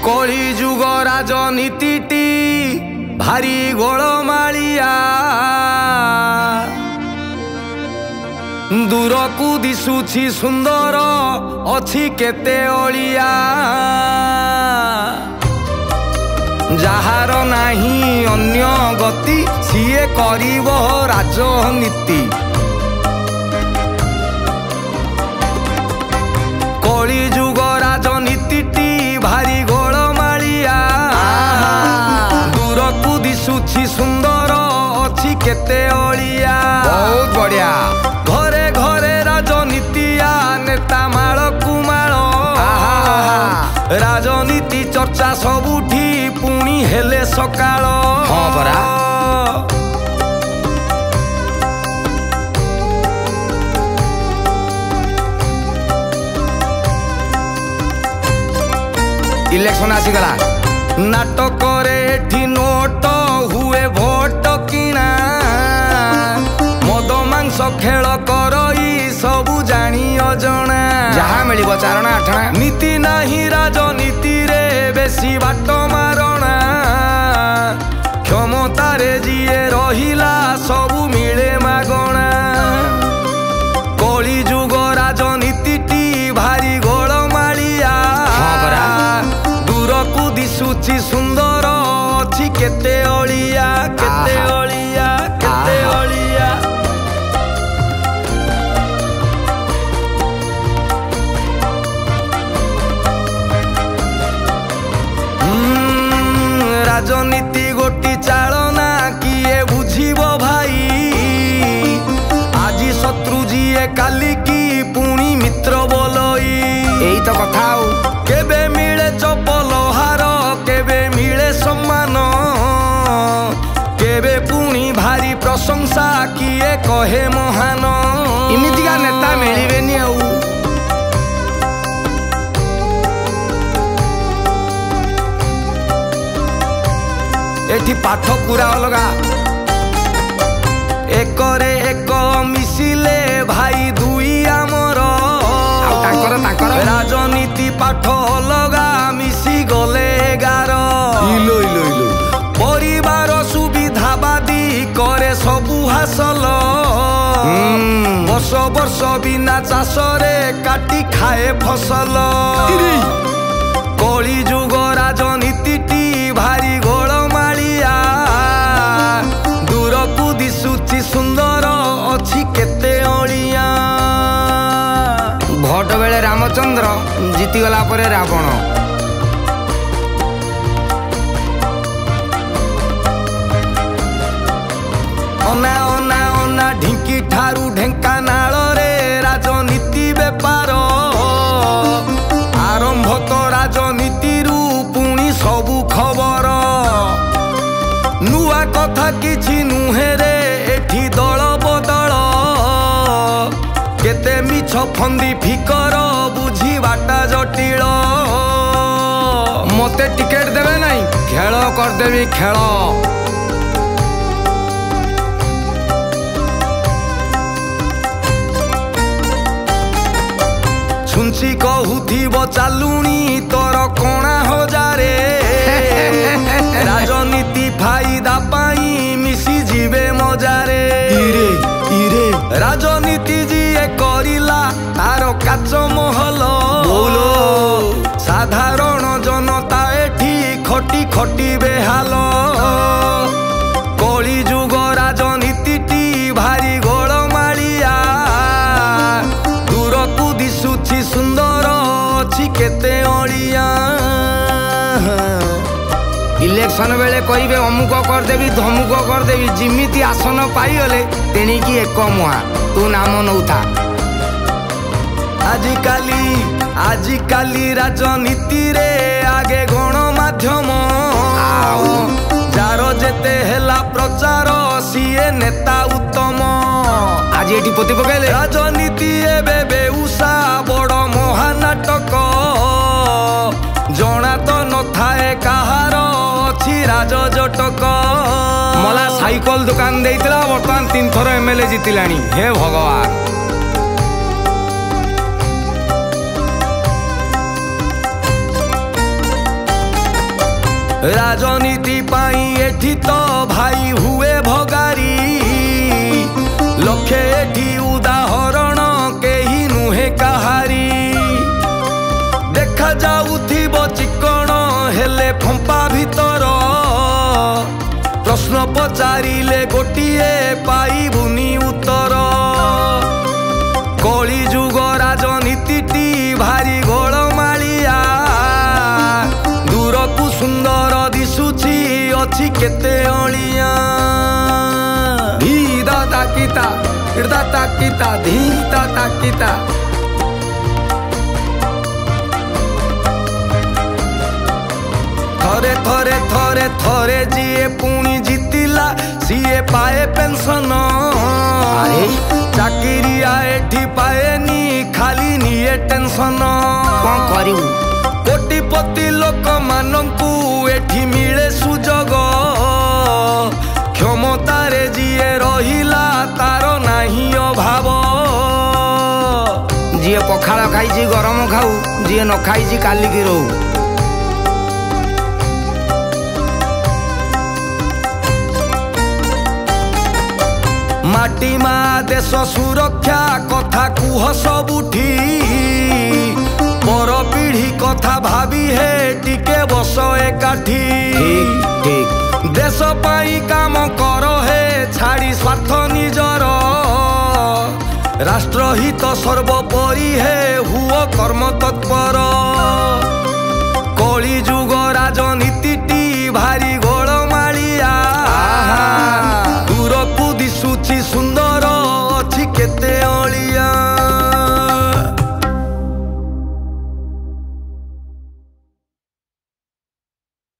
कली जुग राजनीति भारी गोलमालिया दूर को दिशुछि सुंदर अछि केते ओलिया जहार नाही अन्य गति सिए करिब राजनीति कली जुग राजनीति भारी गोलमालिया दूर को दिशुछि सुंदर अछि केते ओलिया बहुत बढ़िया घरे घरे राजनीतिया नेता माल कुमाल राजनीति चर्चा सबुठी पुणी हेले सकाळ हाँ परा इलेक्शन आसीगला नाटक रे नोट हुए भोट किना मद मांस खेल करई सबु जानी अजना जहाँ मिल चारणा आठना नीति नाही राजनीति रे बेसी बाट मारणा क्षमतारे जिए रहिला सबु मिले मागणा कली जुग राजनीति भारी गोलमालिया दूर को दिशुछि सुंदर अछि केते ओलिया केते ओलिया केते ओलिया राजनीति गोटी चालना किए बुझिब भाई आज शत्रु जीए काली की पुणी मित्र बोलई एई तो कथा केबे मिले चपल हार केबे मिले सम्मान केबे पुणी भारी प्रशंसा किए कहे महान इमितिका नेता मिलिबेनी आउ एठी पाठ पूरा अलगा एकरे एक मिसिले भाई दुई आमर राजनीति पाठ अलगा मिसी गले 11 इलो इलो इलो परिवार सुविधावादी करे सबु हासल वर्ष वर्ष बिना चाष रे काटी खाए फसल कली जुग राजनीति भारी गोलमालिया दूर को दिशुछि सुंदर अछि केते ओलिया भोट बेले रामचंद्र जीतीगला परे रावण अना अना अना ढिंकी ठारू ढेंकानाल रे राजनीति बेपार आरंभ तो राजनीति रु पुणी सबु खबर नुआ कथा किछि नुहे रे एठी दल बदल केते मिछ फंदी फिकर बुझी बाटा जटिल मते टिकेट देवे नहीं खेल कर देवी खेल सुनसी कहूथिब चालुनी तोर कोणा हजारे राजनीति फायदा पाई मिसी जीवे मजारे इरे इरे राजनीति जीए करिला तार काच महल बोलो साधारण जनता एठी खटी खटी बेहाल कली जुग राजनीति भारी गोलमालिया दूर को दिशुछि सुंदर अछि केते ओलिया इलेक्शन बेले कहिबे अमुक करदेवी धमुक करदेवी जिमिति आसन पाइगले तेणिकी एक मुहा तू नाम नौथा आजिकाली राजनीति रे आगे गणमाध्यम जार जेते हेला प्रचार सीए नेता उत्तम आज एठी पोती पकेले राजनीति एबे बेउसा बड़ महानाटक जना तो नथाए कहार अछि राज जटक मला साइकल दुकान देइतला वर्तमान 3 थर एमएलए जीतिलानी हे भगवान राजनीति पाई एठी तो भाई हुए भगारी लक्षे एठी उदाहरण केही नुहे कहारी देखा जाउथिबो चिकण हेले फंपा भीतर प्रश्न पचारिले गोटिए पाइबुनी उत्तर कली जुग राजनीति भारी गोलमालिया दूर को सुंदर दिशुची अच्छी केते अलिया धी दाता किता हृदता किता धी दाता किता थरे थरे थरे थरे जीए पुणी जीतिला सीए पाए पेंशन चाकिरिया एठी पाएनी खाली निये टेंशन कौन करिउ कोटिपति लोक मानंकु एठी मिले सुजोग क्षमतारे जीए रहिला तार नाही अभाव जीए पखाल खाइछि गरम खाऊ जीए न खाइछि काली की रहू माटी मा देश सुरक्षा कथा कुह सबुठी पर पीढ़ी कथा भाभी है टिके बस एकाठी देश पाई काम कर है छाड़ी स्वार्थ निजर राष्ट्रहित सर्वोपरि है हुओ कर्म तत्पर कली जुग राजनीति भारी